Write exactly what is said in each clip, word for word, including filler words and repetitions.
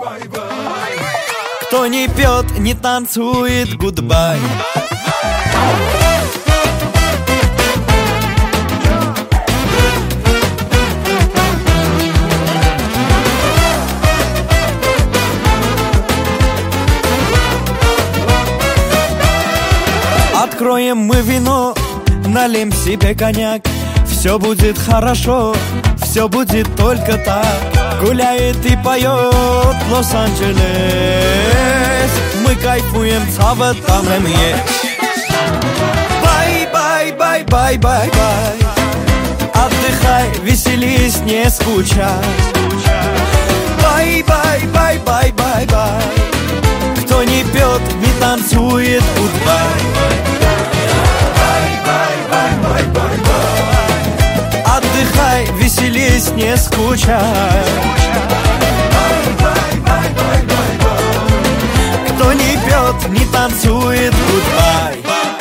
Кто не пьет, не танцует, гудбай. Откроем мы вино, налим себе коньяк. Все будет хорошо, все будет только так. Гуляет и поет Лос-Анджелес. Мы кайфуем, цава там есть. Бай, бай, бай, бай, бай, бай. Отдыхай, веселись, не скучай. Бай, бай, бай, бай, бай, бай. Кто не пьет, не танцует, гудбай. Отдыхай, веселись, не скучай. Кто не пьет, не танцует, гудбай.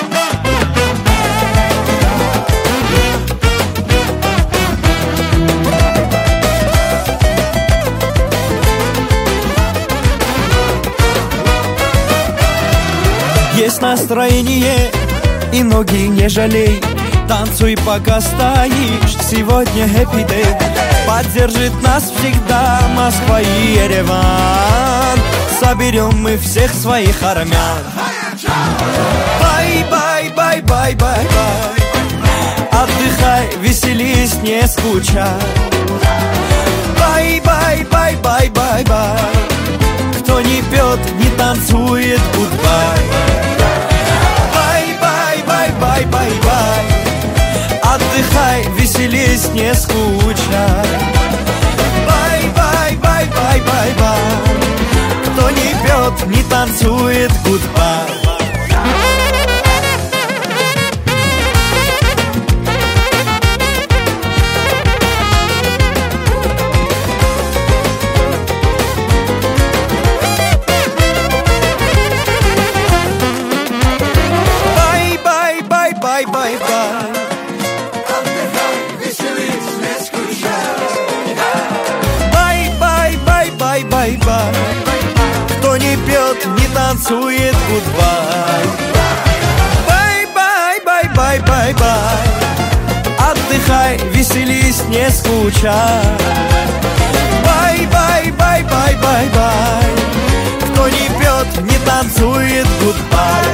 Есть настроение, и ноги не жалей. Танцуй, пока стоишь, сегодня happy day. Поддержит нас всегда Москва и Ереван. Соберем мы всех своих армян. Бай, бай, бай, бай, бай, бай. Отдыхай, веселись, не скучай. Бай, бай, бай, бай, бай, бай. Кто не пьет, не танцует, гудбай. Бай, бай, бай, бай, бай, бай. Отдыхай, веселись, не скучай. Бай, бай, бай, бай, бай, бай. Кто не пьет, не танцует, гудбай. Бай, бай, бай, бай, бай, бай. Бай-бай, кто не пьет, не танцует, гудбай. Бай-бай-бай-бай-бай-бай. Отдыхай, веселись, не скучай. Бай-бай-бай-бай-бай-бай. Кто не пьет, не танцует, гудбай.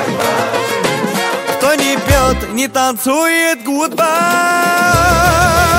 Бай-бай-бай-бай-бай. Кто не пьет, не танцует, гудбай.